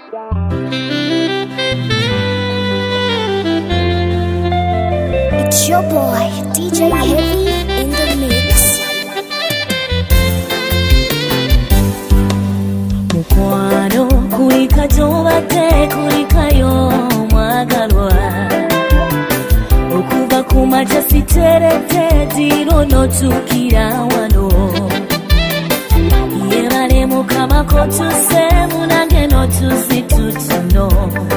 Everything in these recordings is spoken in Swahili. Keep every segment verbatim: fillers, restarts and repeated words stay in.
It's your boy, D J Heavy in the mix. Mukwano kulika tobate kulika yo mwagalwa okuva kumaja siterete tiro notukira wano yebale mukama ko tusemu nange notusitutuno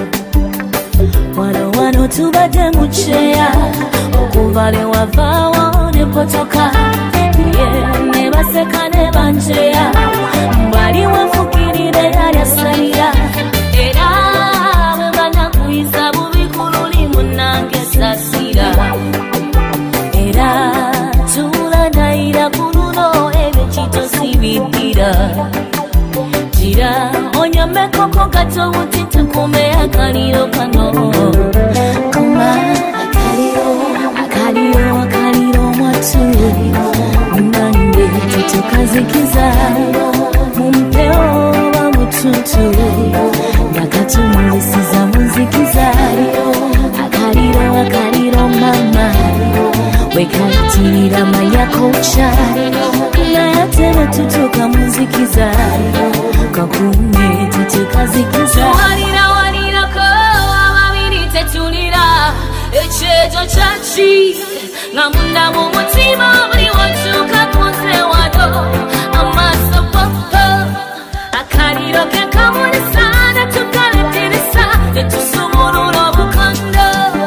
wano wano tubadde mucheya okuva le wavaawo ne potoka ne baseka ne banjeya mbali wafukirire yalyasalira era bwe banakuyisa bubi kululi munange sasira era tulandayira kuluno ebyo kitosibidira gira onyamekoko gato butita kume akaliro kano kuma akaliro akaliro akaliro mwatu nange tutukazikiza mumpeo wa mututu nakatumulisiza muzikiza akaliro akaliro mama wekatirira manyakocha nayatera tutuka muzikiza kakume tutukazikiza walira walira ko ababiri tetulira echejo chachi ngamunda mu mutima buli wachuka kunze wado amaso popo akaliro ke kamuni sana tukaletirisa etusumururo bukondo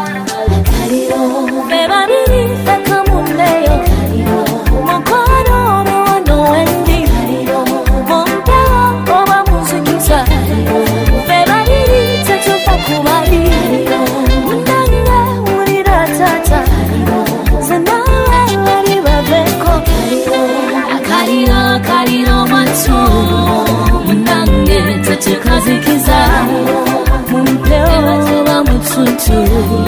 akaliro bebabiri fekamundeyo akaliro mukono no wendi akaliro mumpe oba muzikiza bebabiri tetufa kubali mundanga urira tata zanawe wali babeko akaliro akaliro matu nange tetukazikiza mumpeo wa mututu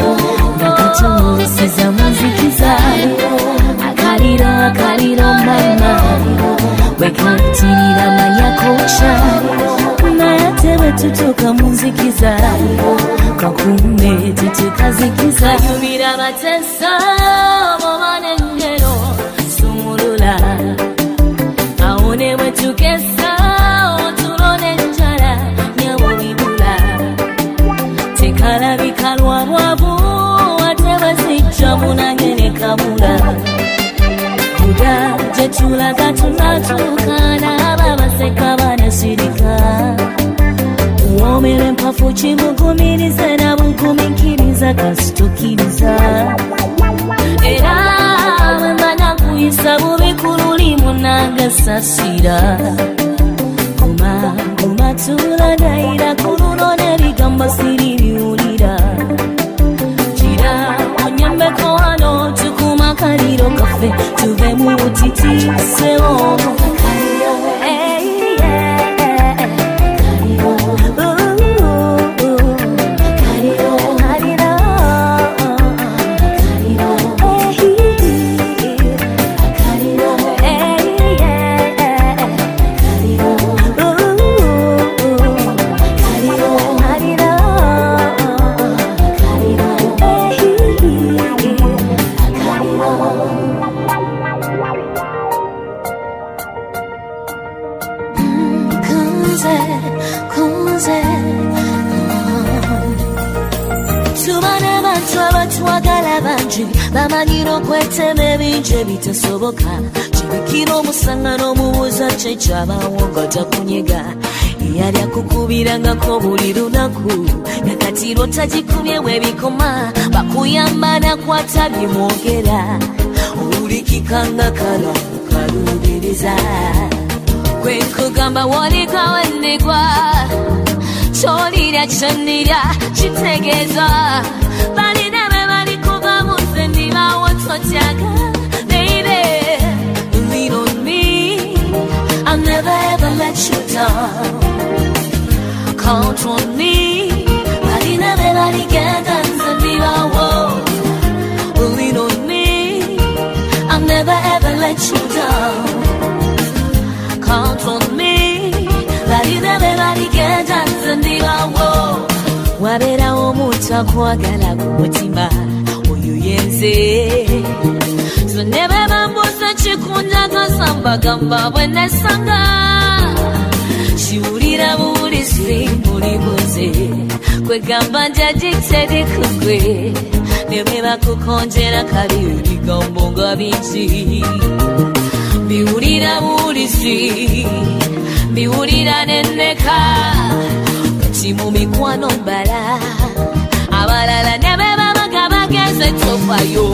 nakatumusiza muzikiza akaliro akaliro mama wekatirira manyakocha nayatebe tutuka muzikiza kakume tutukazikiza yubira batesa bobanengero sumulula aone wetukesa otulone njala nyabulibula tekala bikalwa bwabu atebazijja munangene kabula kuda jetulaga tunatukana ababaseka banasirika uomere mpafu kimugumirize na bugumikiriza kasitukiriza era mwembana kuyisa bubi kululi munanga sasira kuma kuma tulandayira kuluno nebigamba siri biwulira gira onyambeko wano tukuma kaliro kafe tuve mu butiti sewo bamanyiro kweteme binje bitasoboka kibikiro musangano mubuza chechabawo ngata kunyega yali akukubirangako buli lunaku nakatiro tajikubye webikoma bakuyamba nakwata bimwogera ulikikanga kala kalubiriza kwekugamba walikawendegwa cholira chanira chitegeza balina bebalikuba musendiba wototyaga baby lean on me I'll never ever let you down count on me balina bebaligenda nsendiba wo lean on me I'll never ever let you down count on me balina bebaligenda nsendiba kwagala kumutima oyo yenze so nebe bambuza chikunda kasamba gamba bwenesanga shiurira bulisi mulibuze kwegamba njagiteri kugwe nebe bakukonjera kali ebigambo nga bingi biwulira bulisi biwulira nenneka kati mu mikwano mbala abalala ne be babaga bageze tofayo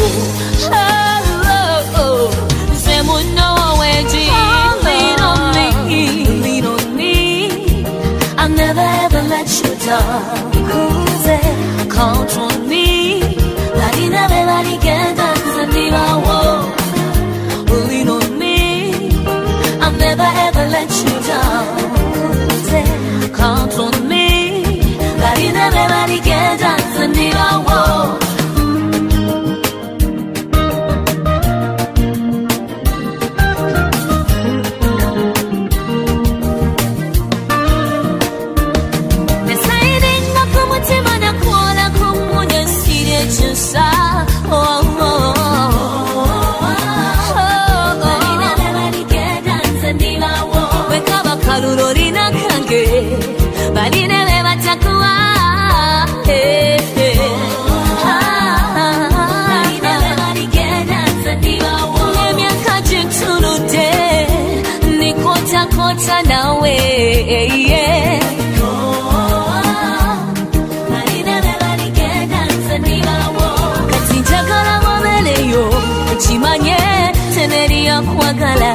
nze munno wengi lean on me lean on me I'll never ever let you down count on me bali na be bali genda nzandiba wo lean on me I'll never ever let you down count on me bali na be bali genda nzandiba wo nawe yeah kati njagala wabeleyo kimanye teneri yakwagala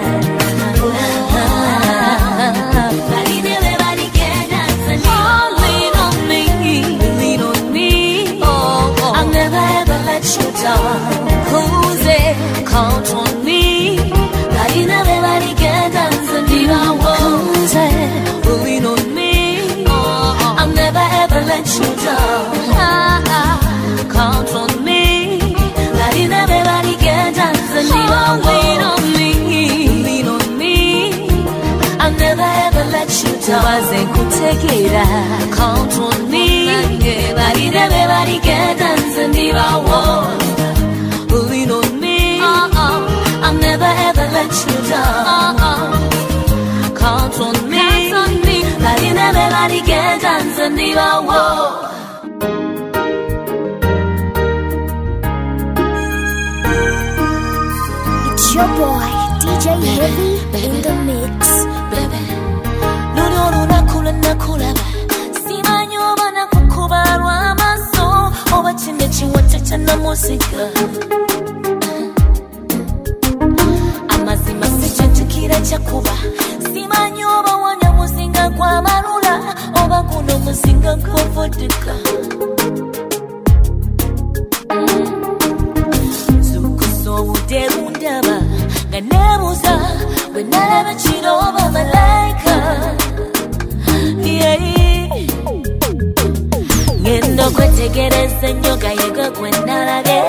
lean on me lean on me I'll never ever let you down who's it count on me bali na be bali genda nzandiba wo lean on me I'll never ever let you down count on me bali na be bali genda nzandiba wo lean on me lean on me I'll never ever let you down waze kutegera count on me bali na be bali genda nzandiba wo lean on me I'll never ever let you down count on me bali na be bali genda nzandiba wo It's your boy D J Heavy in the mix. No no no nakula nakula simanyoba nakukubalwa amaso oba kino kiwata kya namusika amazima sikyajjukira kyakuba simanyi oba wanya muzinga gwa malula oba guno muzinga gw'ovodika zukusa obudde bundaba nga neebuuza bwe nalaba kiro oba malayika ngenda okwetegereza ennyo gayega gwe nalabye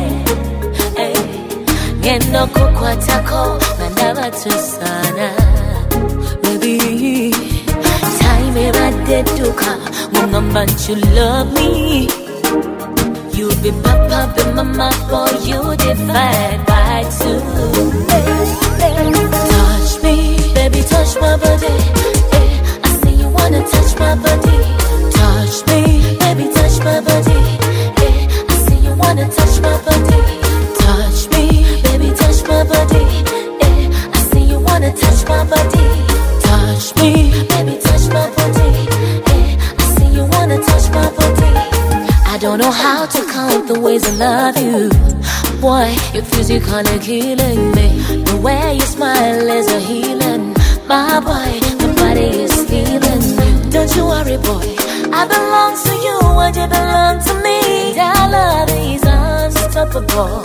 ngenda okukwatako nga ndaba tusaana baby time ebadde edduka ng'oŋŋamba nti you love me you be papa be mama boy you divide by two touch me baby touch my body I see you wanna touch my body touch me baby touch my body I see you wanna touch my body touch me baby touch my body I see you wanna touch my body touch me baby touch my body I see you wanna touch my body I don't know how to count the ways I love you boy you're physically killing me the way you smile is a healing my boy my body is feeling you don't you worry boy I belong to you and you belong to me our love is unstoppable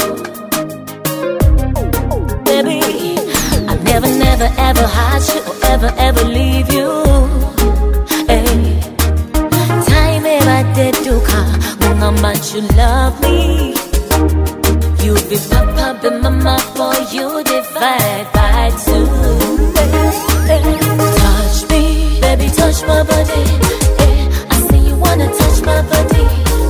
baby I've never never ever had you or ever ever leave you hey time ever did do come how much you love me you be papa be mama boy you divide by two touch me baby touch my body I see you wanna touch my body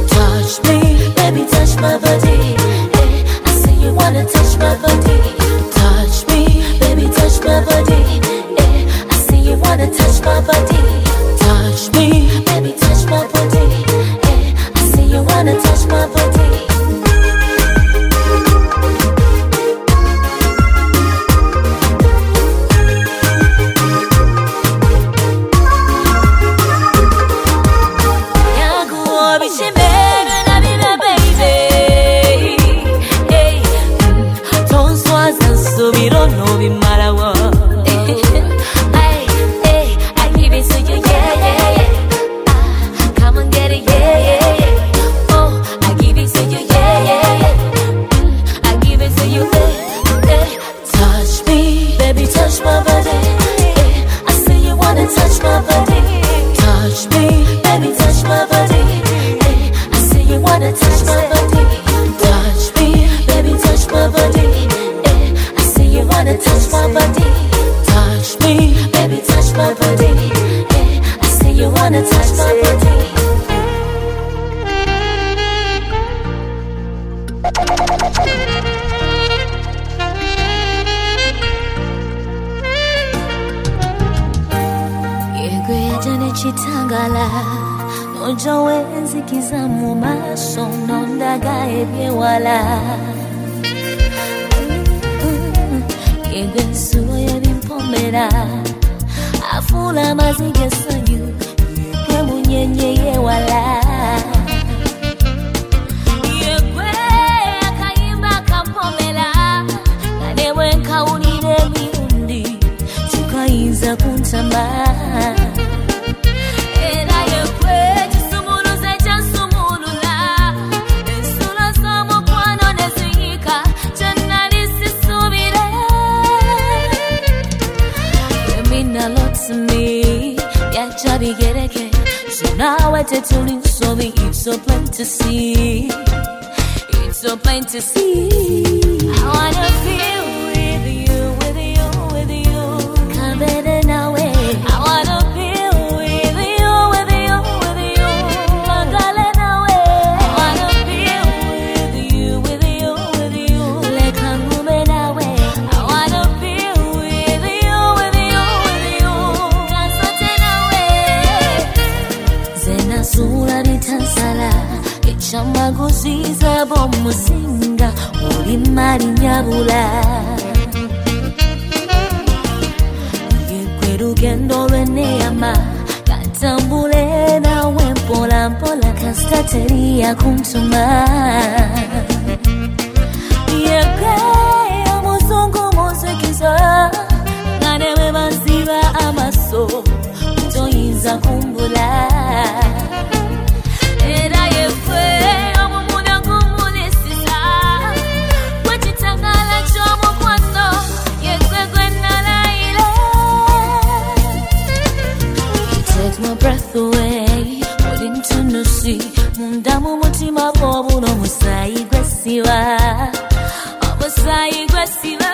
my body. Touch me, baby, touch my body. Hey, I see you wanna touch my body. Touch me, baby, touch my body. Hey, I see you wanna touch my body. Touch me, baby, touch my body. Hey, I see you wanna touch my body. Chitangala nojo wenzi kizamu maso nondaga ebyewala yegwe nsulo yebimpomera afula mazige sanyu yegwe munyenye yewala yegwe akayimba kampomera nanewe nkawulire mirundi tukayinza kuntama So now I tell you sorry, it's so plain to see. It's so plain to see. I wanna feel with you, with you, with you. Come better now, eh? I wanna feel with you, with you, with you. Magdalena, now, eh? I wanna feel with you, with you, with you. Like I'm moving away. I wanna feel with you, with you, with you. Dance until now, eh? Zena sura bitansala echamba gusiza bomusinga uli mali nyabula yekwe rugendo lweneyama katambule nawe mpola mpola kastateri ya kuntuma yekwe omuzungu muzikiza nanewe banziba amaso toyinza kumbula era yekwe omumuna gumunisiza wekitangala ky'omukwano yekwe gwe nalayira. You take my breath away uli ntunusi munda mu mutima bw'obula omusaayi gwesiba omusaayi gwesiba.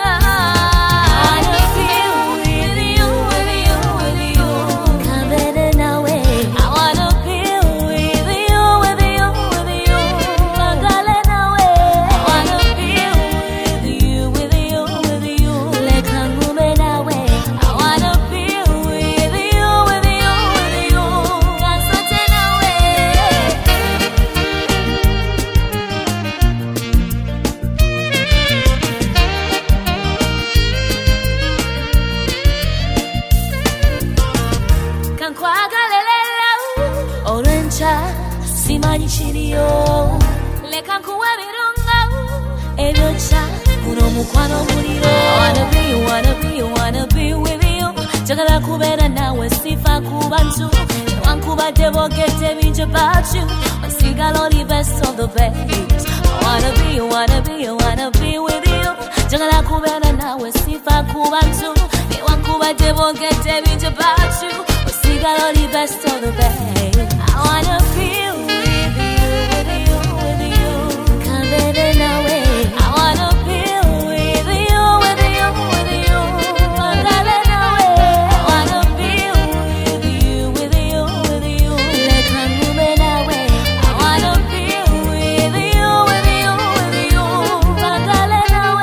simanyi kiriyo leka nkuwe birunga ebyocha kuno mukwano muliro. I wanna be, you wanna be, you wanna be with you. Jagala kubeera nawe sifa ku bantu newankubadde boogedde bingi about you osigala oli best of the best. I wanna be, you wanna be, you wanna be with you. Jagala kubeera nawe sifa ku bantu newankubadde boogedde bingi about you osigala oli best of the best. I wanna feel with you, with you, with you. Come better now, eh? I wanna feel with you, with you, with you. Magdalena, now, eh? I wanna feel with you, with you, with you. Like I'm moving away. I wanna feel with you, with you, with you. Magdalena, now,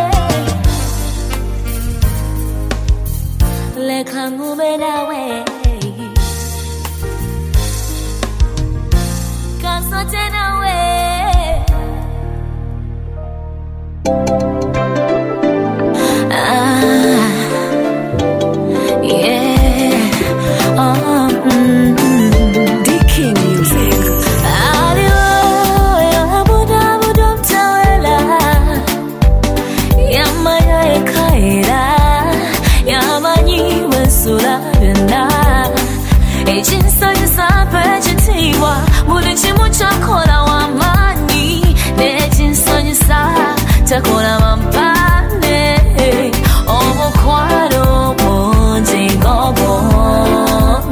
eh? Like I'm moving away. Something away. Ah, yeah. Oh, mm-hmm. D-King Music. Adiyo, yabuda buda mtawela. Yamanya ekaera. Yamanyi wesula byonna. Ekinsanyusa mpe ekitiibwa. Buli kimu kyakola w'amaanyi n'ekinsanyusa takola mampane omukwano mungi ng'ogwo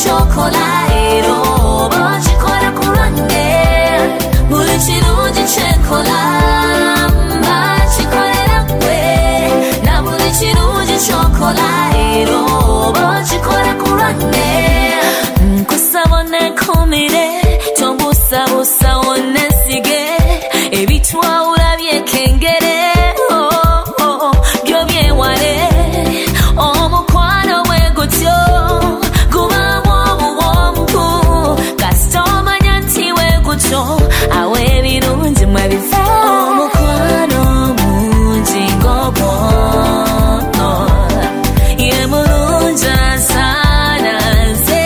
chocolate bachikora kurande buri kirungi chenkola bachikorera kwe na buri kirungi chocolate bachikora kurande kusabone komire tombusa busa onesige ebitwa ulabye kengere oh oh byo byewale omukwano wegutyo kuba womuwomuku kasitoma nyanti wegutyo awe birungi mwabifa omukwano mungi ng'obwono ye mulungi asana nze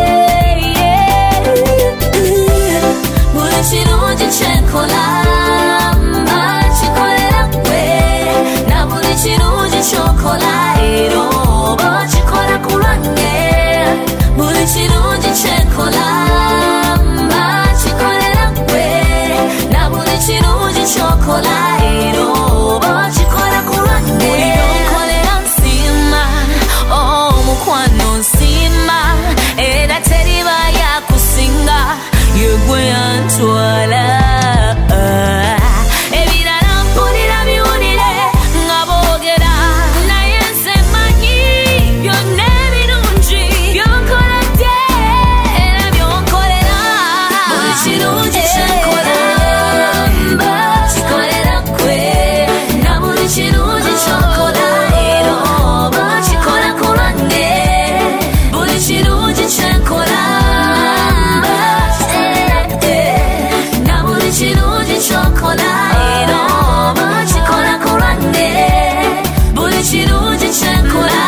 buri kirungi kyenkola bakikorera kwe na buri kirungi chocolate bachikora kurande buri kirungi chenkola bachikorera kwe na buri kirungi chocolate bachikora kurande yokorera nsima oh mukwano nsima era teriba yakusinga yegwe yantwala ebirala mpulira biwulire ngabogera naye nsemanyi byonna ebirungi byonkoledde era byonkolera buli kirungi kyenkola bakikorera kwe na buli kirungi kyokola ero bakikora kulwange buli kirungi kyenkola na buli kirungi kyokola ero bakikora kulwange buli kirungi kyenkola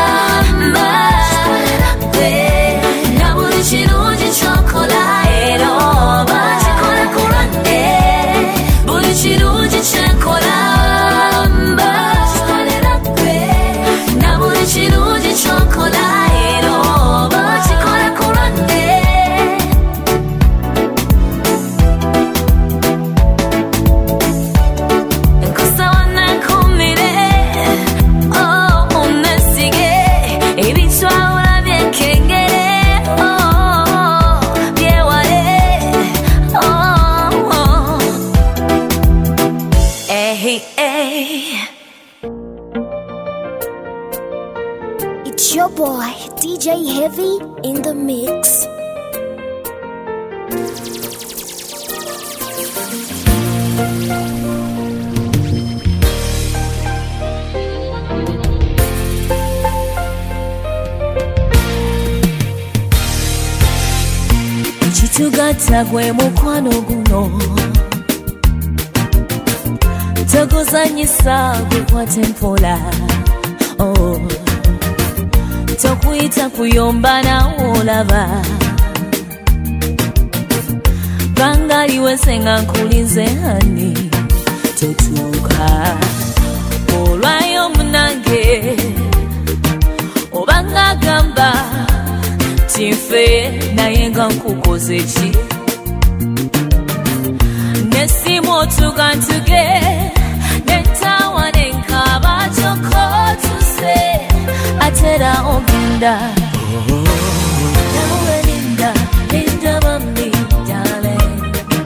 kwe na buli kirungi kyokola ero bakikora kulwange buli kirungi kyenkola bakikorera kwe na buli kirungi kyokola ero bakikora kulwange nkusawana nkumire oh onesige ebitwa ulabye kengere oh byewale oh oh eh eh It's your boy, D J Heavy in the mix. ekitugatta gwe mukwano guno toguzanyisa gukwate mpola oh tokuyita kuyomba nawo olaba bangaliwe senga nkulinze hani totuuka olwayo munange obanga gamba tinfe naye nga nkukoze ki nesimu otugantuge nentawa nenkaba kyokotuse atera ogenda nawe linda linda bambi darling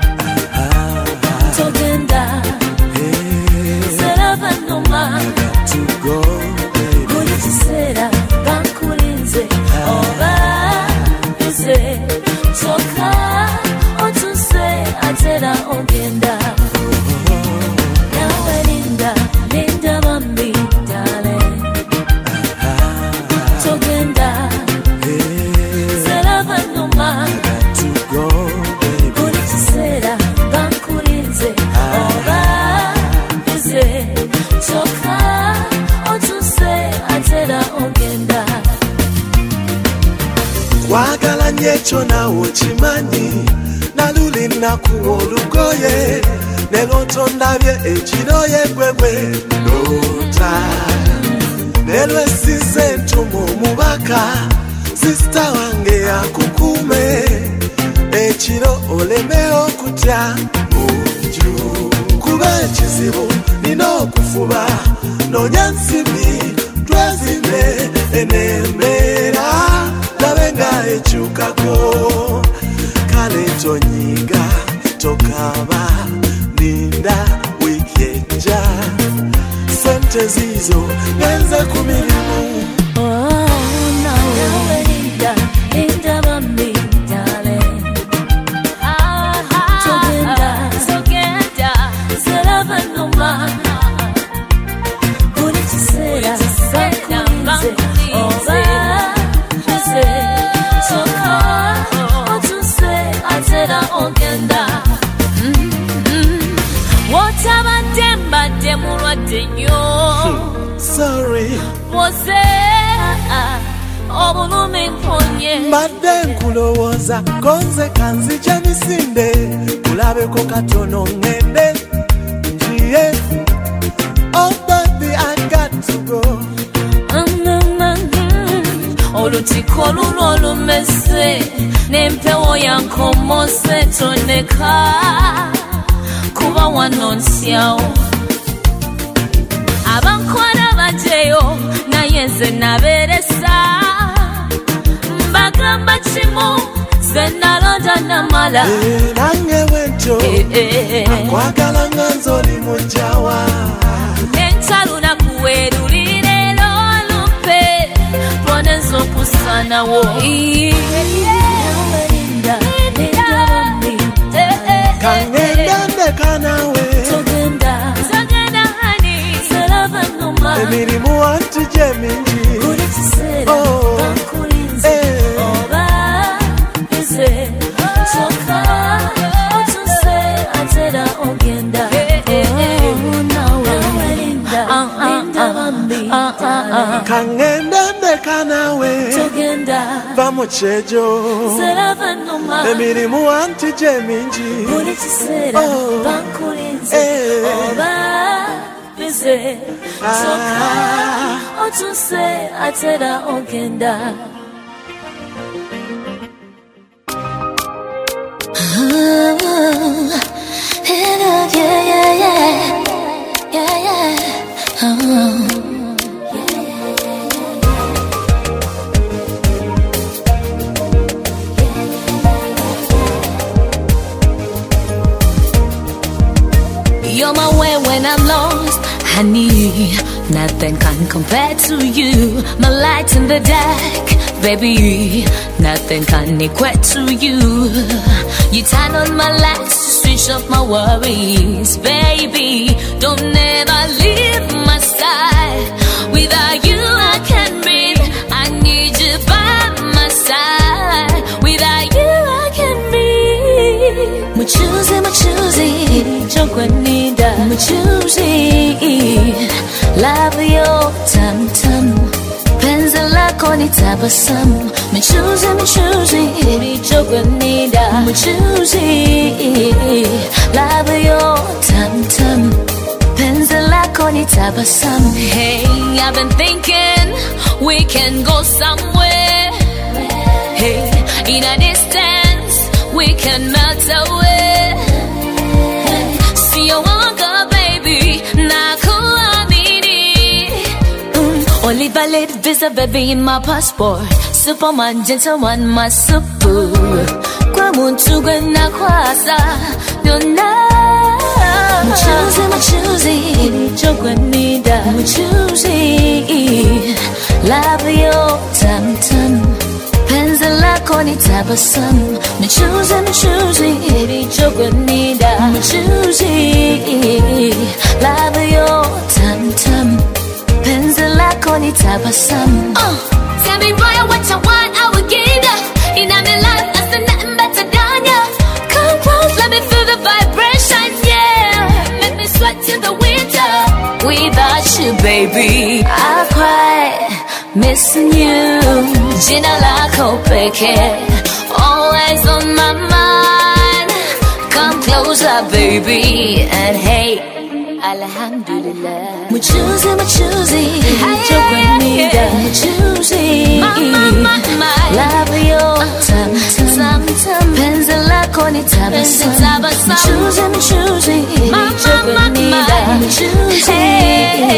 togenda serava noma buli kiseera bankulinze oba bize kyokka otuse atera ogenda nawe linda linda bambi darling togenda serava noma buli kiseera bankulinze oba bize kyokka otuse atera ogenda kwagala nnyo ekyo naawe okimanyi naluli nakuwa olugoye ne lwotondabye ekiro yegwegwe loota ne lwesize entumu omubaka sisita wange yakukuume ekiro oleme okutya munju kuba ekizibu nina okufuba nonyansibi twezine enemera labenga echukako kale tonyiga tokaba ninda weekendja sente zizo ngenze ku mirimu. Oh no, Linda, Linda bambi darling. Ah togenda togenda serava noma kuri kisera bakunze oba bise soka otuse atera ogenda wotabademba demulwadde nnyo. Sorry Mose obulumi mponye mbadde nkulowooza gonze kanzija misinde kulabeko katono ngende njiye. Oh baby I got to go. olutiko luno olumese n'empewo yankomose toneka kuba wanonsyawo abankwala bajeyo naye nze nabeeresa mbagamba kimu ze nalonda namala nange bwentyo akwagala nga nze oli mujjawa nencalunakuwerulire lolupe boneza okusanawo kangenda ndeka nawe emirimu wanti gye mingi. Oh, eh. oba bize soka otuse atera ogenda kangenda ndeka nawe va mu kyejo emirimu wanti gye mingi. Oh, eh. soka otuse atera ogenda. Yeah, yeah, yeah, yeah, yeah. Oh. You're my way when I'm lost, honey. Nothing can compare to you. My light in the dark, baby. Nothing can equate to you. You turn on my lights to switch off my worries, baby. Don't ever leave my side. Without you I can't breathe. I need you by my side. Without you I can't breathe. I'm choosing, I'm choosing. Jogwanida, I'm choosing. Love your tum tum. Penzi lako ni tabasamu. I'm choosing, I'm choosing. Jogwanida, I'm choosing. Love your tum tum. Penzi lako ni tabasamu. Hey, I've been thinking we can go somewhere. Hey, in a distance we can melt away. See you walk up, baby. Nakuamini. Mm, only valid visa, baby, in my passport. Superman, gentleman, my super. Kwa muntu gwena kwasa. Yona. I'm choosing, I'm choosing. Jogwanida. I'm choosing. Love your tum tum. Penzi lako ni tabasamu. I'm choosing, I'm choosing. Jogwanida. I'm choosing. Love your tum tum. Penzi lako ni tabasamu. Uh, tell me boy what you want, I will give ya. In my life, there's nothing better than ya. Come close, let me feel the vibration, yeah. Make me sweat in the winter. Without you, baby, I cry, missing you. Jina lako peke, always on my mind. Come closer, baby, and hey, alhamdulillah. I'm choosing, I'm choosing. Jogwanida, I'm choosing. Love your tum tum. Penzi lako ni tabasamu. I'm choosing, I'm choosing. Jogwanida, I'm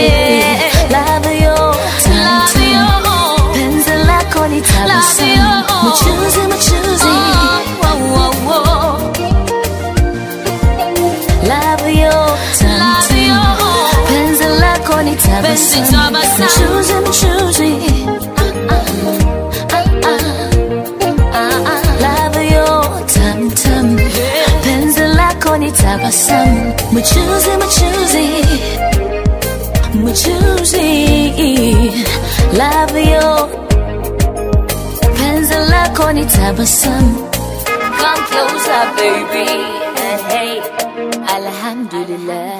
choosing. Love your tum tum. Penzi lako ni tabasamu. My choosy, my choosy. Oh, oh, oh. Love you, love you. Penzi lako ni tabasamu. My choosy, my choosy. Love you, tam tam. Penzi lako ni tabasamu. My choosy, my choosy. My choosy. Love you. Penzi lako ni tabasamu. Come closer, baby. Hey, hey. Alhamdulillah.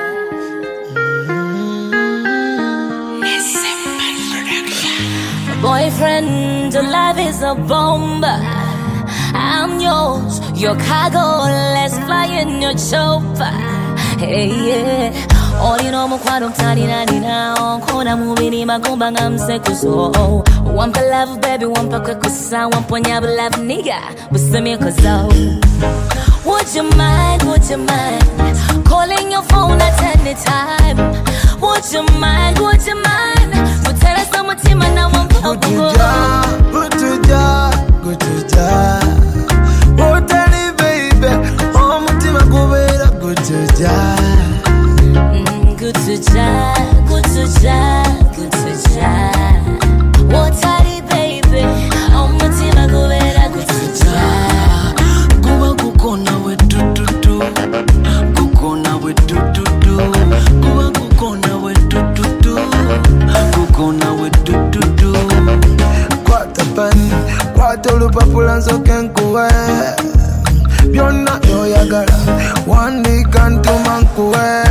Boyfriend, your love is a bomb. I'm yours, your cargo. Let's fly in your chopper. Hey, yeah. All you know, mukwano mtani na nina kona mubini magumba ngamse kuzo. Wampa love baby, wampa kwekusa, wampa nyabu love nigga, busemi kuzo. Would you mind, would you mind calling your phone at any time? Would you mind, would you mind Mutera sa mutima na wampa kugo. Gutuja, gutuja Utani baby, oh mutima kubera gutuja. Good to ja, good to ja, good to ja. Wotari baby, omutima gubera good to ja. Kuba kukona we tu tu tu, kukona we tu tu tu. Kuba kukona we tu tu tu, kukona we tu tu tu. Kwata pani, kwata olupapula nsoke nkuwe. Byonna byoyagala, wandika ntuma nkuwe.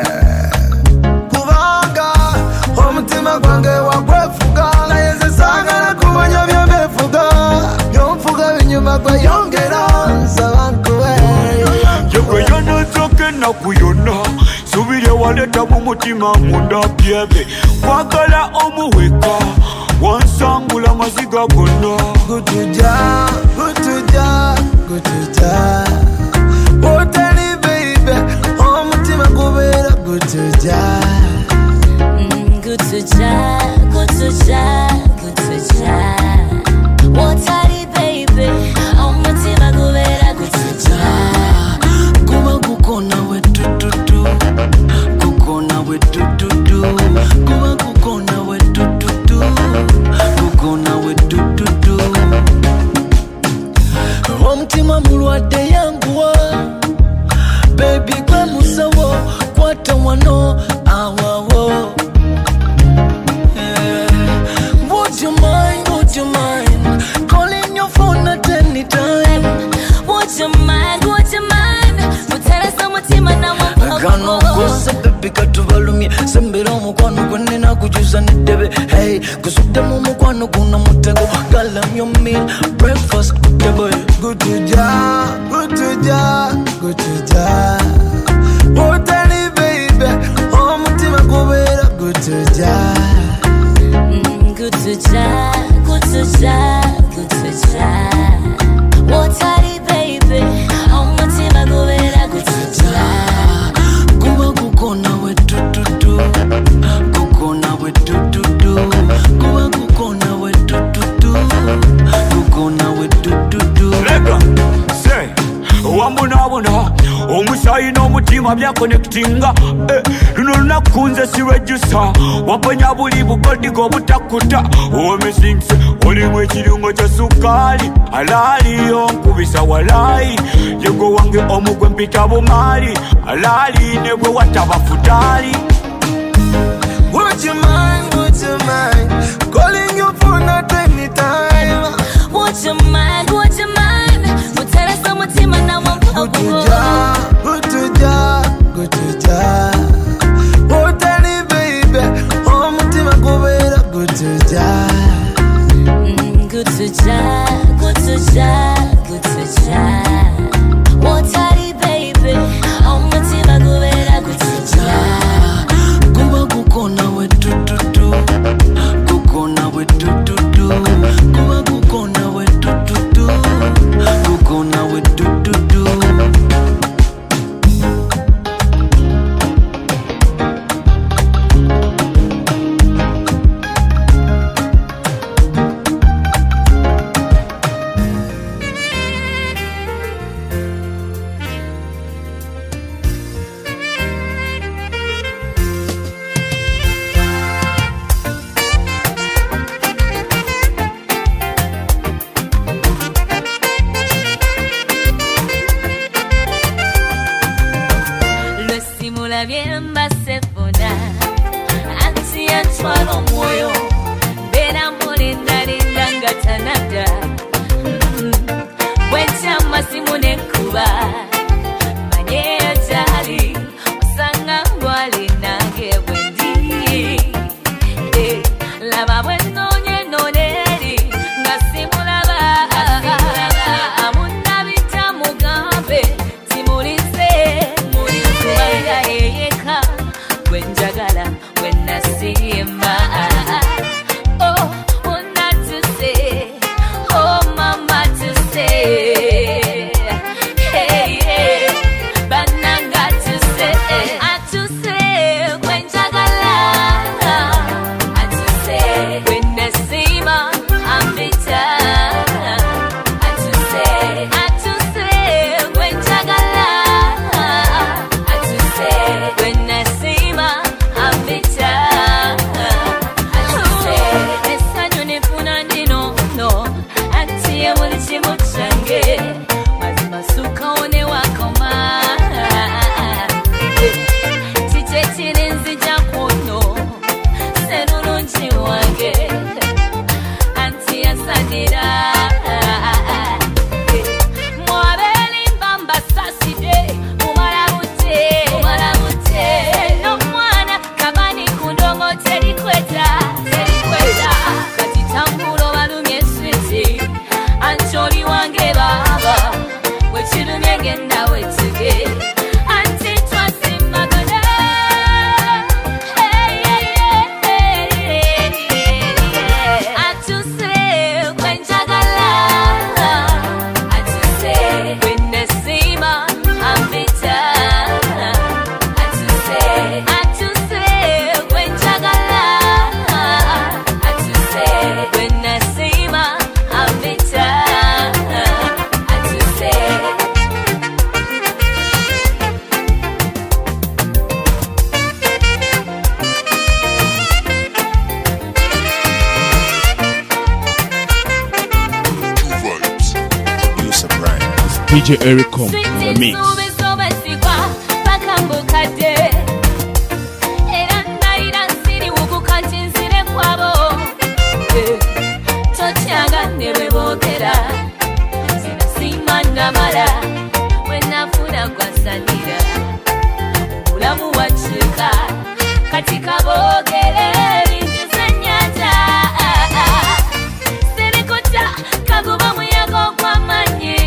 Omutima gwange wagwefuga naye nze saagala kumanya by'obefuga by'onfuga binyuma gwe yongera nsaba nkuwe. Yegwe yonozoke ennaku yonna subira ewaleeta mu mutima munda byebe kwagala omuweka wansangula amaziga gonna. Gutuja, gutuja, gutuja Oteli baby omutima gubeera gutuja. Good to ja, good to ja, good to ja. Wotari baby, omutima gubera good to ja. Kuba kukona we tu tu tu, kukona we tu tu tu. Kuba kukona we tu tu tu, kukona we tu tu tu. Omutima mulwadde yanguwa, baby gwe musawo kwata wano awawo. Would you mind, would you mind calling your phone at any time? Would you mind, would you mind Mutera sa mutima na wampa Gano kose baby katubalumye sembera omukwano gwenina kujuza nedebe. Hey, kusudde mu mukwano guna mutego. Girl, I'm your meal, breakfast good boy. Good to ja, good to ja, good to ja. Oteli baby, omutima gubeera good to ja. Good to ja, good to ja, good to ja. Wotari baby, omutima gubera good to ja. Kuba kukona we tu tu tu, kukona we tu tu tu. Kuba kukona we tu tu tu, kukona we tu tu tu. Lega, say, wambonabona omusayi n'omutima byakonectinga. Eh, luno lunaku nze sirwejusa waponya buli bugodigo obutakuta. Omisinse olimu ekirungo kya sukaali alaali onkubisa walayi. Yego wange omugwe mpita bumaali alaali ne bwe wataba futaali. Would you mind, would you mind calling your phone at any time? Would you mind, would you mind Mutera sa mutima na wampa kugo. Gutuja, gutuja Oteli baby omutima gubeera gutuja. Good to ja, good to ja, good to ja. Wotari baby, omutima gubera good to ja. Kuba kukona we tu tu tu, kukona we tu tu tu. Kuba kukona we tu tu tu, kukona we tu tu tu. Sabiemba se funa Anti antwalo moyo Bena mulinda linda ngatanada Wencha masimune kuba Manye ajali Usanga mwali nage wendi Laba bueno nye noneri Ngasimula ba Amuna bita mugambe Timulize Mulize Yeka Wenjagala Wenasimba Oh, una to say Oh, mama to say Hey, hey Bananga to say I to say Wenjagala I to say Wenesima Ambita I to say I to say Wenjagala I to say Wenesima Ambita I to say Esanu nifuna ndino no Antiye mulichi muchange Mazima suka one wakoma Chiche chirinzi jakono Senunu nchi wange Antiye sanira Mwabeli mbamba saside Umarabute Umarabute No mwana kabani kundongo terikweta Terikweta Kati tambulo balumye switi Ancholi wange baba Wechirumye genda wechuge Anti twasimagana Hey, hey, hey, hey, hey Atuse Wenjagala Atuse Wenesima Ambita Atuse Atuse Wenjagala Atuse Wenesima Ambita Atuse Producer Brian. D J Eric on the mix. Katika bogele linjizanyata Sirikuta kaguba muyago kwa manye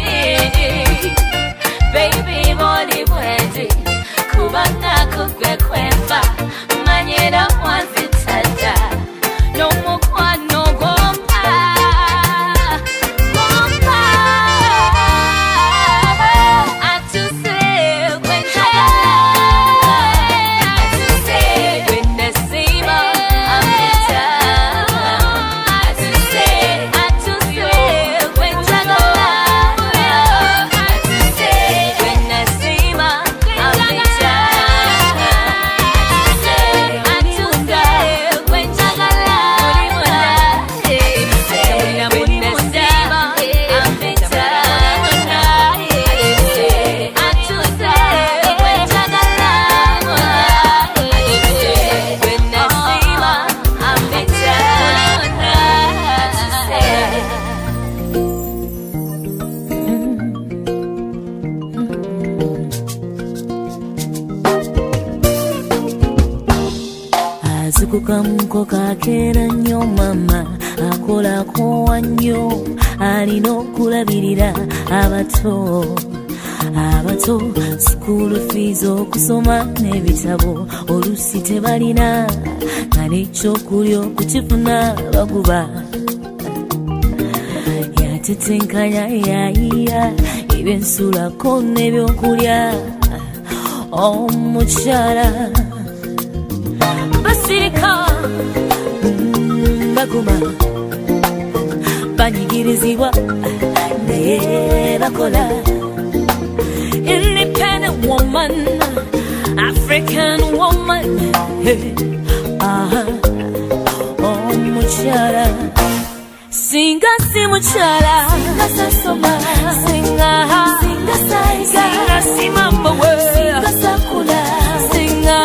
Baby boli bwendi Kubana kukwe kwemba Manyera mwanzi tada No mukwa no gompa Gompa Atuse Wenjagala Atuse Wenesima Ambita Atuse Atuse Wenjagala Atuse Wenesima Ambita Atuse Atuse Wenjagala Wenesima Ambita Azikuka mko kakera nnyo mama akola ko wanyo alina okulabirira abato abato school fees okusoma n'ebitabo olusi tebalina nga n'ekyokulya okukifuna baguba yatetenkanya yayiya ebyensulako n'ebyokulya omukyala basirika baguma banyigirizibwa naye bakola independent woman African woman hey, aha omukyala singa si mukyala singa sasoma singa singa saiga singa si mambo we singa sakula singa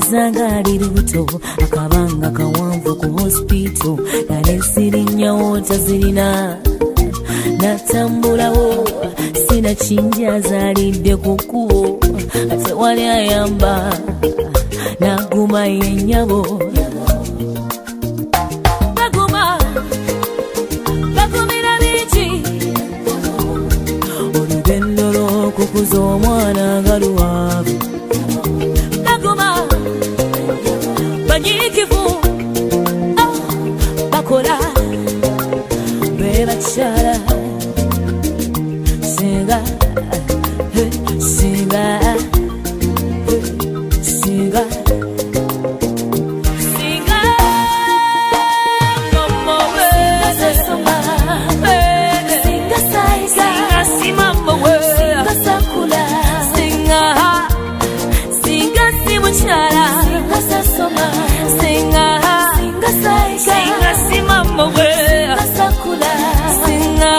Nasangali luto akabanga kawanvu ku hospital yale sirinya wota zirina natambulawo sina chinja zalidde kukubo ate wali ayamba naguma yenyabo naguma nagumira biki olugendo lw'okukuza omwana nga luwanvu naguma banyikivu bakola bebakyala singa singa singa singa mama we singa singa si mama we singa sakula singa singa si muchala singa sasoma singa singa singa si mama we singa sakula singa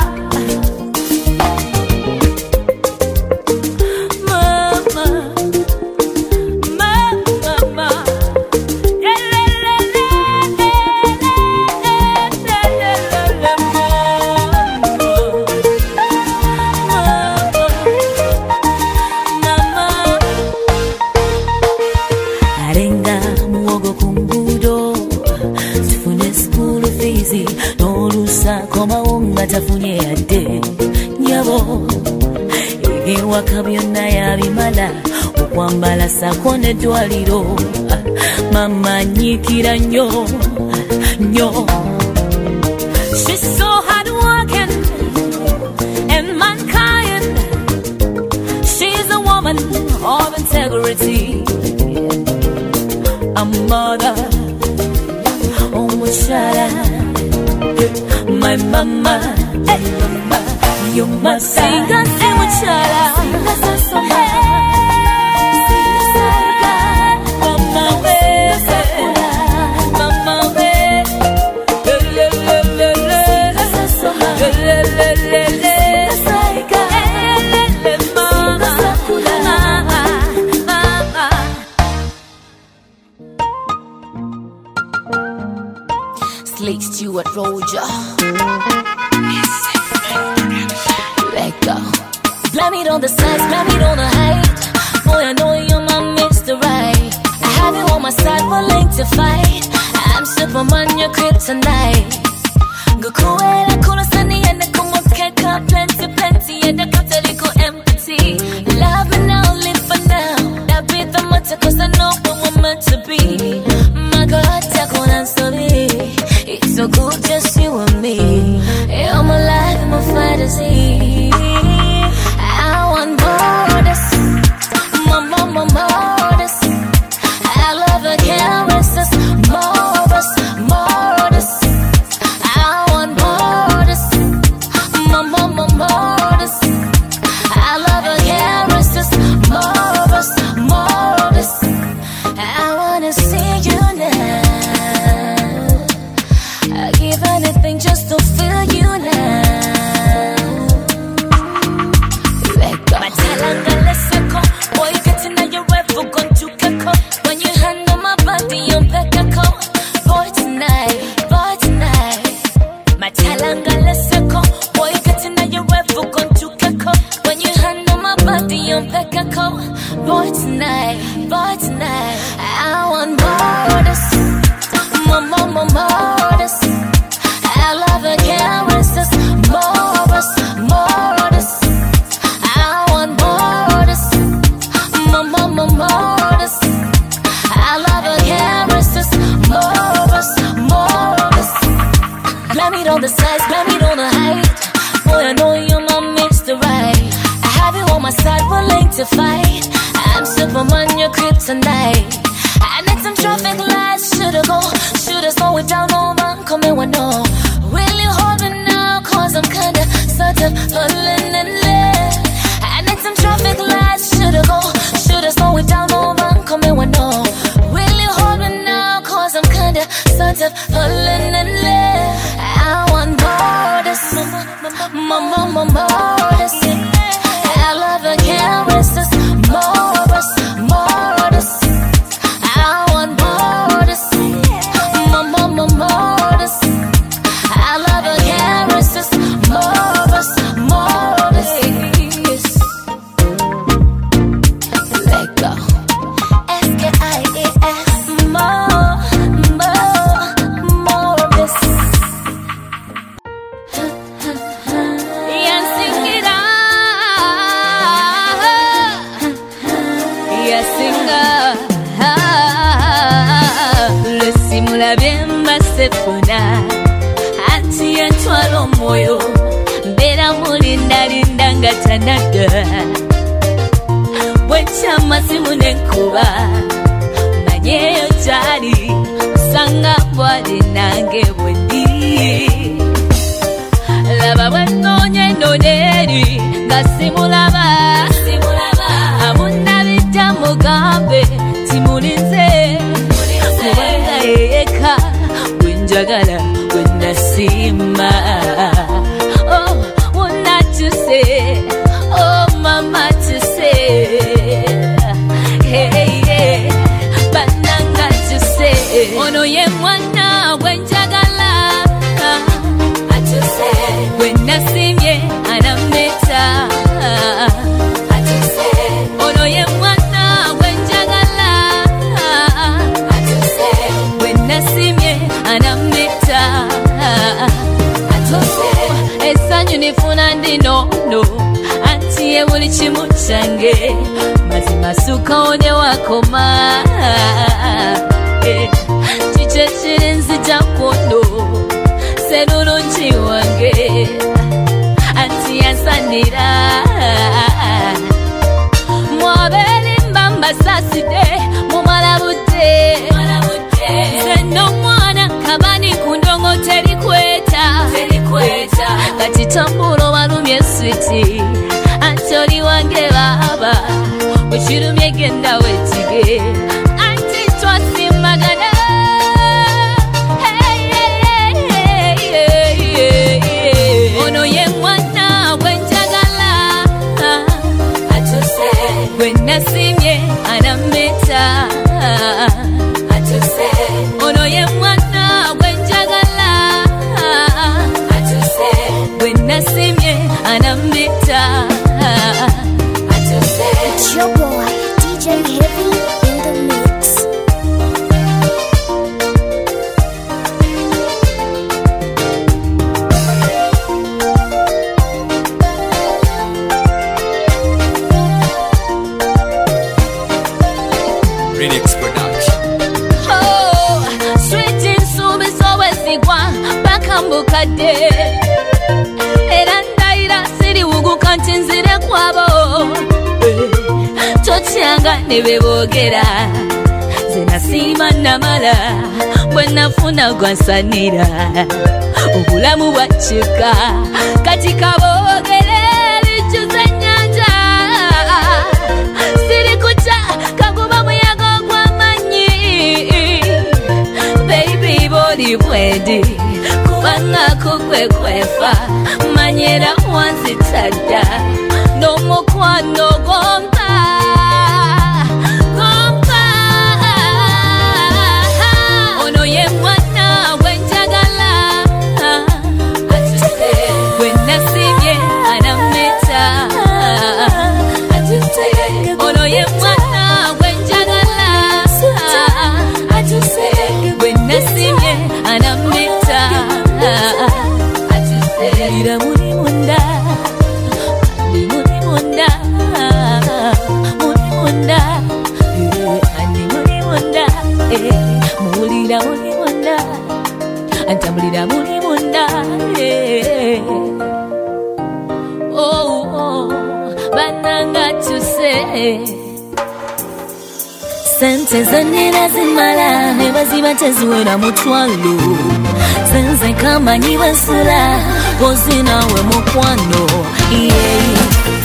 tafunye yadde nyabo ewa byonna yabimala okwambala sako n'eddwaliro mama nyikira nnyo nnyo. She's so hard working and mankind. She's a woman of integrity, a mother oh muchala my mama, hey, mama, you must sing a sing muchala, mama we, mama we, le le le le, le le le le le, mama, mama, mama. Slate Stewart Roger. Let go. Blame it on the size, blame it on the height. Boy, I know you're my Mister Right. I have you on my side, willing to fight. I'm Superman, your kryptonite. Gukuela, Kuna Sunny, and the Kumokeka, plenty, plenty, and the Catholic empathy. Love me now, live for now. That be the matter, cause I know what we're meant to be. My God, take on answer me. It's so good, just you and me. You're my life, my fantasy. I want more of this, more, more, more, more of this. I love the caresses, more of us, more of this. I want more of this, more, more, more, more of this. I love the caresses, more of us, more of this. I wanna see you now. I give anything just to feel you now. Let go. My talanga leseko, boy, get to know your revel, gon' to kako. When you handle my body, I'm back a co. Boy tonight, boy tonight. My talanga leseko, boy, get to know your revel, gon' to kako. When you handle my body, I'm back a co. Boy tonight, boy tonight. I want more of this, more, more, more, more of this. I love the caresses, more of us, more of this. I want more of this, more, more, more, more of this. I love the caresses, more of us, more of this. Blame it on the size, blame it on the height. Boy, I know you're my Mister Right. I have you on my side, willing to fight. I'm Superman, your kryptonite. I need some traffic lights, shoulda go, shoulda slow it down, no man, come here, one no. Will you hold me now, cause I'm kinda sort of pulling and left. I need some traffic lights, shoulda go, shoulda slow it down, no man, come here, one no. Will you hold me now, cause I'm kinda sort of pulling and left. I want more of this, more, more, more, more of this. I love the caresses, more of us, more of this. moyo mbera mulinda linda nga tanada bwenchama simu nenkuba manyeyo jali sanga bwali nange bwendi laba bwenonye noneri nga simulaba abunda bita mugambe timulinze kubanga eka bwenjagala bwenasima oh what to say oh mama to say hey hey bananga to say ono ye mwana bwenjagala to say bwenasimye anameta to say ono ye mwana bwenjagala to say bwenasimye anameta to say esanyu nifuna ndino no anti ye buli kimu kyange mazima suka onye wakoma chiche chirinzi jakono senulungi wange anti yansanira mwabeli mbamba saside mumala budde seno mwana kabani kundongo terikweta kati tambulo walumye switi anti oli wange baba wekirumye genda wetige anti twasimagana ono ye mwana bwenjagala atuse bwenasimye anameta atuse ono ye mwana bwenjagala atuse bwenasimye anameta atuse. It's your boy D J Heavy in the mix. Remix production. Oh, sweet in sube so wesigwa bakambukade erandaira siri ugu kantinzire kwabo totyanga nebebogera zenasima namala bwenafuna gwansanira obulamu bwakika kati kabogere lijuze nyanja siri kucha kaguba muyaga gwamanyi baby boli bwendi kubanga kukwekwefa manyera wanzitada n'omukwano gompa gompa ono ye mwana bwenjagala atuse bwenasimye anameta atuse ono ye mwana bwenjagala atuse bwenasimye anameta atuse ira muri munda mulira muli munda antamulira muli munda oh oh bananga tuse sente zanira zimala nebaziba teziwera mutwalo zenze kama nyibasula kozinawe mukwano yeah.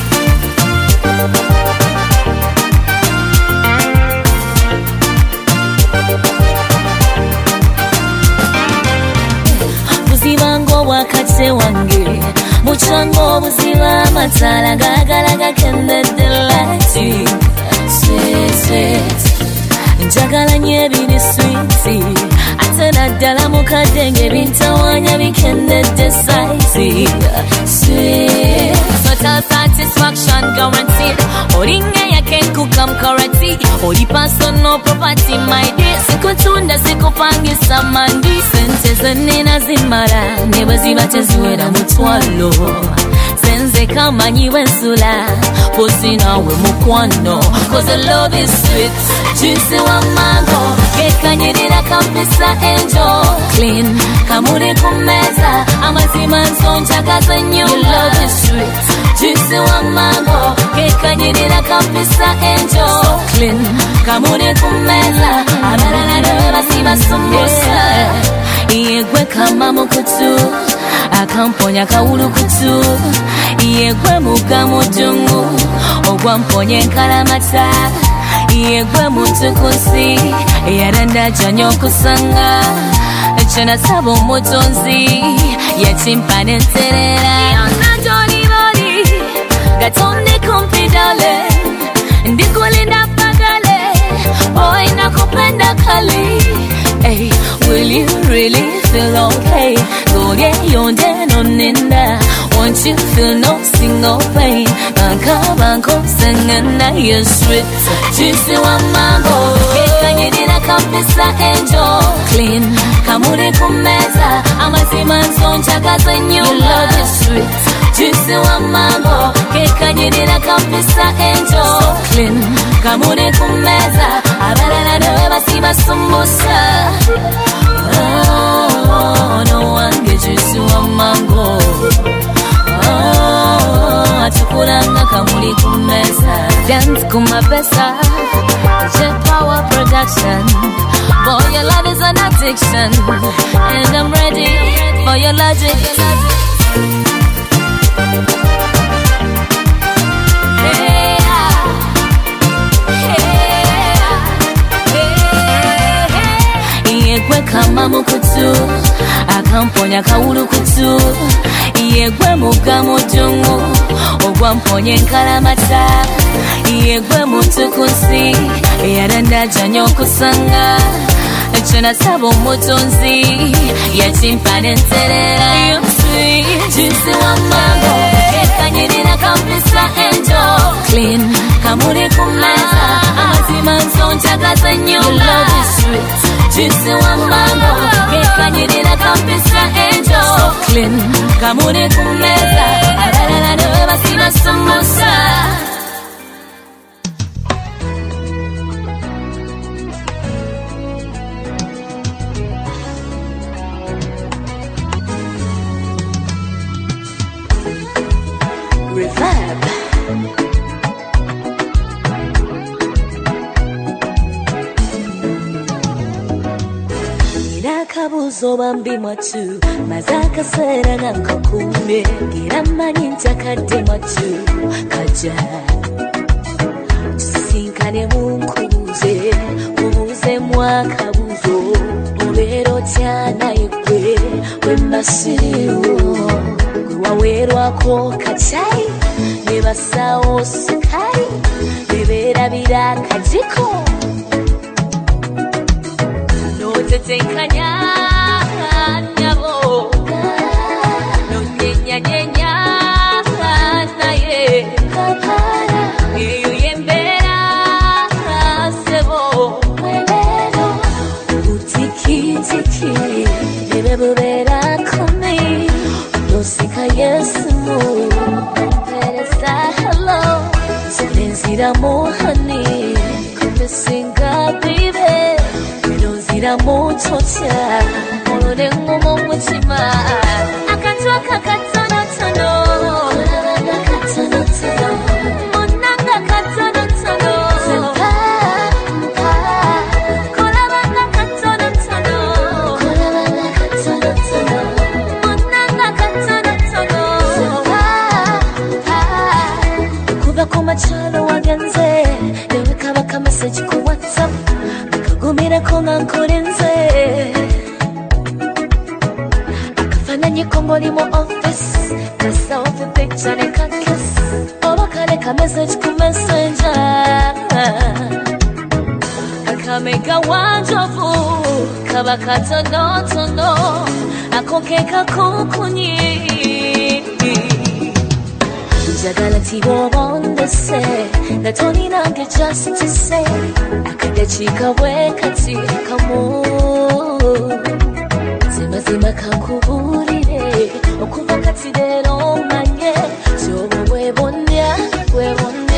Wakati wange muchango buziba matala gagala gakendedde lati sweet sweet njagala nye biri sweet ate naddala mukadenge bintawanya bikendedde size sweet total satisfaction guaranteed oringa yake kukam currency oli personal property my dear sikutunda sikupangisa mandi sente zenina zimara nebaziba teziwera mutwalo senze kama nyiwe nsula pussy now we mukwano, cause the love is sweet. Juicy one mango, keka nyirira kabisa angel. Clean, kamuri kumeza, amazima nzonja kaza nyo. Your love is sweet. Juicy one mango, keka nyirira kabisa angel. So clean, kamuri kumeza, abarana doe basiba sumusa. Iegwe kama mukutu, akamponya kaulu kutu. Iegwe muka mujungu, ogwa mponye nkaramata. Iegwe mutu kunsi, yaranda janyo kusanga. Chana sabo mutonzi, yachimpane nterera. Yonandori bori, gatonde kumpi dale. Ndikulinda pagale, boy nakupenda kali. Hey, will you really feel okay? Go get your den on ninda. Won't you feel no single pain? Banka banko singing na you're sweet. Juicy one mango, keka nyirira kabisa angel. Clean, kamuri kumeza, amazima nzonja kaza nyo. Your love is sweet. Juicy one mango, keka nyirira kabisa angel. So clean, kamuri kumeza, abarana doe basiba sumusa. Oh, no one gets juicy one mango. Oh, atukulanga kamuli kumeza. Dance kumabesa, Jet Power Production. Boy, your love is an addiction, and I'm ready for your logic. Hey, hey, hey, Iegwe kama mukutu, akamponya kaulu kutu. Iegwe muka mujungu, ogwa mponye nkaramata. Iegwe mutu kunsi, yaranda janyo kusanga. Chana sabo mutonzi, yachimpane nterera. You're sweet, juicy one mango, keka nyirira kabisa angel. Clean, kamuri kumeza, amazima nzonja kaza nyo. Your love is sweet, juicy one mango, keka nyirira kabisa angel. So clean, kamuri kumeza, abarana doe basiba sumusa. Reverb. Nina kabuzo bambi mwatu, mazaka sera na kakume. Giramani ntakade mwatu, kaja. Tusinkane munkubuze, ubuze mwaka buzo. Ubero tiana yekwe, wembasiriwo. Wawerwa ko kachai, nebasao sikai. Bebera bira kajiko. Tetenkanya nyabo, no nyenya nyenya naye kapara. Iyo yembera sebo welero, utiki tiki bebera kumi. Dosika yesmu, peresa hello. Silenzira mohani, kumesinga baby. Ira mutocha, olore ngomo mutima. Akatwa kakatono tono, olanga katono tono, monanga katono tono. Sempa, mpa, kolabanga katono tono, kolabanga katono tono, monanga katono tono. Sempa, mpa, kuba kumachalo wagenze, dewe kabaka message ku WhatsApp. Gumira konga nkorenze, akafananye komboli mu office. Kasa ofu picture ne kakiss, oba kale ka message ku messenger. Akamega wanjofu, kaba katono tono, akokeka kukunyi. Jagala tibo bondese, natoni nange just to say. Akadachika wekati kamu, zima zima kakuburire, okuva kati dero manye. Jobo webonya, webonya.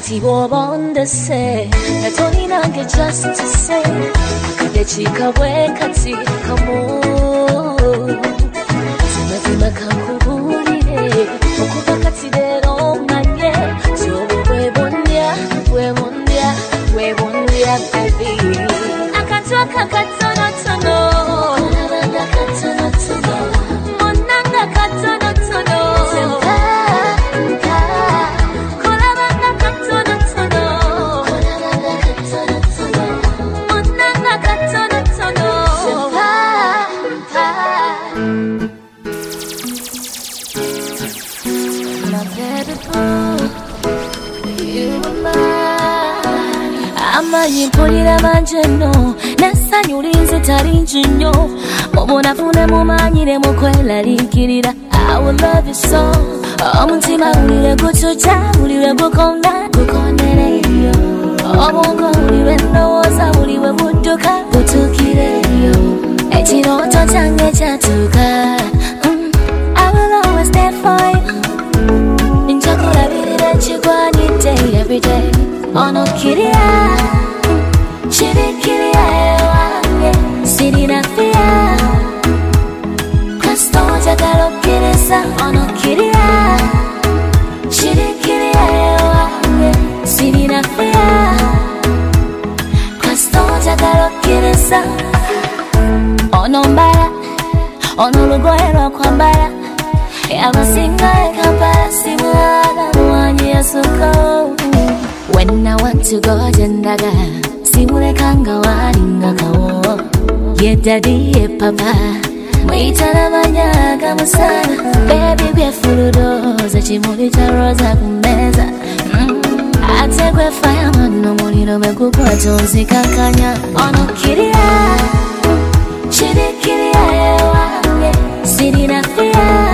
Ati wobonde se Natoni nange just to say Kade chika wekati kamo Zimazima kankubulire Okuba kati dero manye Jobo webonya, webonya, webonya baby Akatwa kakatono tono Monanga katono tono Monanga katono tono Senpa Yipulira manjeno Nasanyulize tarinjinyo Mubuna fune mumanyire mukwelarikirira I will love you so Omutima ulire gucuca ulire gukonda gukondereyo Obongo ulire ndowoza ulire buduka butukireyo Ekiroto change chatuka mm, I will always stand for you Nchakulabirira chigwanite every day Ono kiria Chirikiria ewange Sirina fia Kastoja galo kirisa Ono kiria Chirikiria ewange Sirina fia Kastoja galo kirisa Ono mbara Ono lugoero kwa mbara Yabasinga ekapara Simwana mwanyi yasuko When I want to go jendaga Simule kanga waringa kawo Ye daddy ye papa Mwitana manyaga musana Baby bye fuludoza Chimuli cha roza kumeza mm. Ategwe fireman no muliro megukwa tonzi kakanya Ono kiria Chiri kiria ewange Sirina fia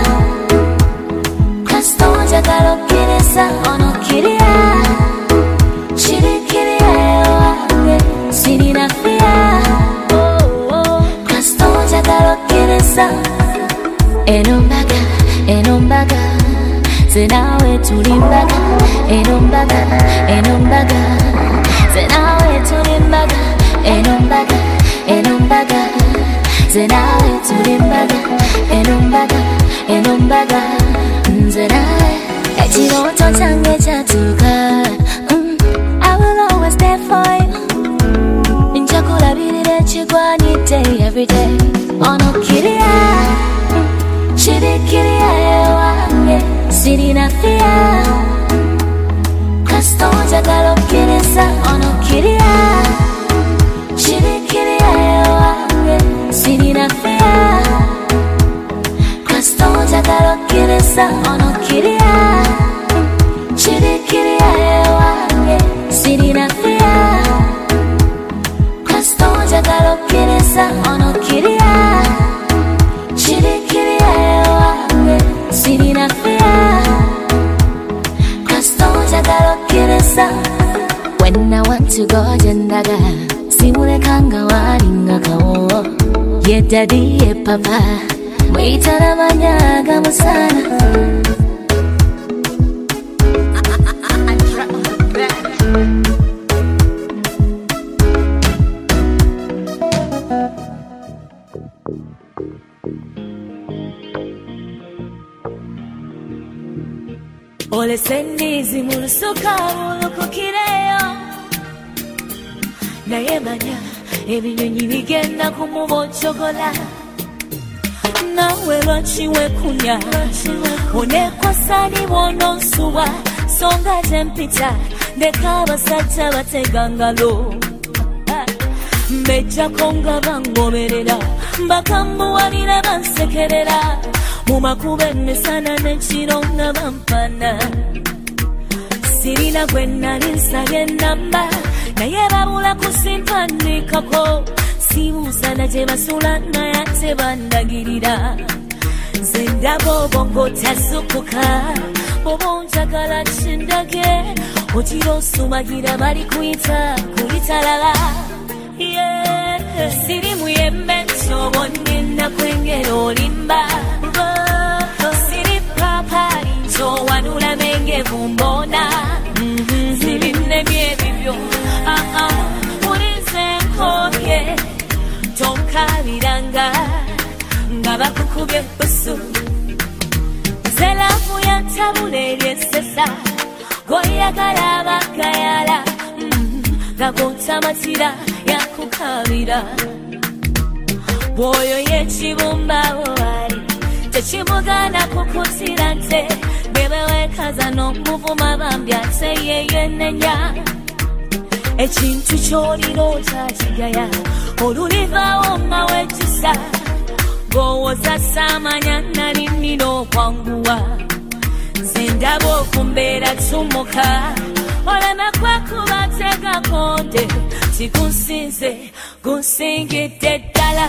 Kastoja galo kirisa Ono kiria Chiri kiria ewange Sirina fia Kastoja galo kirisa Enombaga, enombaga Zenawe tulimbaga Enombaga, enombaga Zenawe tulimbaga Enombaga, enombaga Zenawe tulimbaga Enombaga, enombaga Zenawe Echiroto change chatuka mm, I will always stand for you Nchakulabirire chigwanite every day Ono kiria mm, Chiri kiria ewange Sirina fia Kastoja galo kirisa Ono kiria Chiri kiria ewange Sirina fia Kastoja galo kirisa Ono kiria Chiri kiria ewange Sirina fia Kastoja galo kirisa Ono kiria Chiri kiria ewange Sirina fia Kastoja galo kirisa When I want to go jendaga Simule kanga waringa kawo Ye daddy ye papa Mwitana manyaga musana Ole sendizi mulusuka ulukukireyo Naye manya ebinyonyi bigenda kumubochokola Nawe lwaki wekunya Onekosa ni wononsuwa Songa tempita Ndeka abasajja bategangalo Mbeja konga bangoberera Bakambuwalira bansekerera Mumakube mesana nechiro nga bampana Sirina gwena ninsabye namba Naye babula kusimpanikako Simusana gye basula naye ate bandagirira Nze ndaba obongo tasukuka Boba onjagala kindage Otira osumagira bali kuyita kulitalala Yeah, sirimu yembecho bonina kwengera olimba Siri papali njo wanula menge vumbona Siri bakukubye busu zelafu ya tabulere sesa goyagala bakayala gagota matira yakukabira boyo yechibumba wali techimugana kukutirante bebewe kazano muvuma bambya seyeye nenya ekintu kyolirota kigaya olulivawo nga wekisa gowoza samanya nali nino kwanguwa zendaba okumbeera tumuka olema kwakubatega konde tikunsinze gunsingidde ddala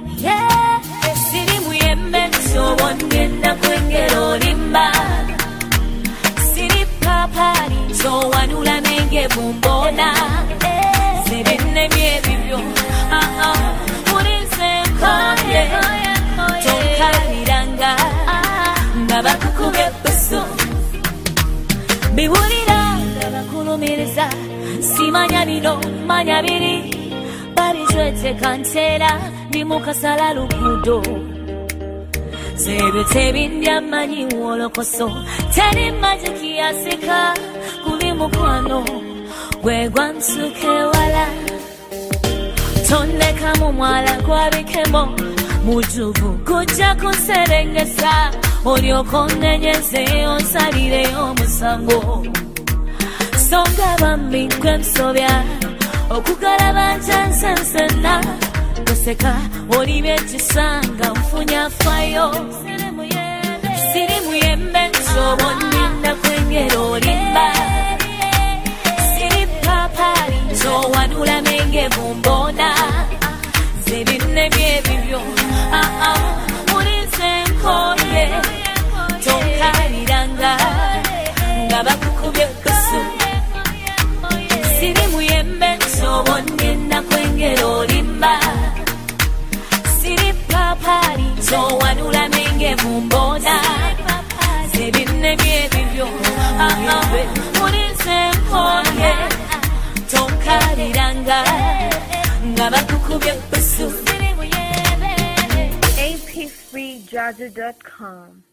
siri muyembe kyowongenda kwengera olimba siri papali kyowanula nenge bumbona zirinnemye ebibyo mulize nkonde tokaliranga nga bakukubye busu biwulira nga bakulumiriza simanya bino manya biri balijweteka ntera ndi mukasala lugudo zebyo tebindya manyi wolokoso teri majiki yasika kuli mukwano gwegwa nsuke wala tondeka mu mwala gwabikemo mujuvu kujja kunserengesa olyoko nnenyeze onsalireyo omusango songa bambi nkwe nsobya okugalaba njansansena toseka olibye ekisanga nfunyafayo siri muyembe nsobonyenda kwengera olimba siri papali nsowanula menge bumbona zebinnemye ebibyo mulize nkonde tokaliranga nga bakukubye busu siri muyembe nsobonyenda kwengera olimba siri papali nsowanula menge bumbona zebinnemye ebibyo mulize nkonde tokaliranga nga bakukubye busu A P free jazzer dot com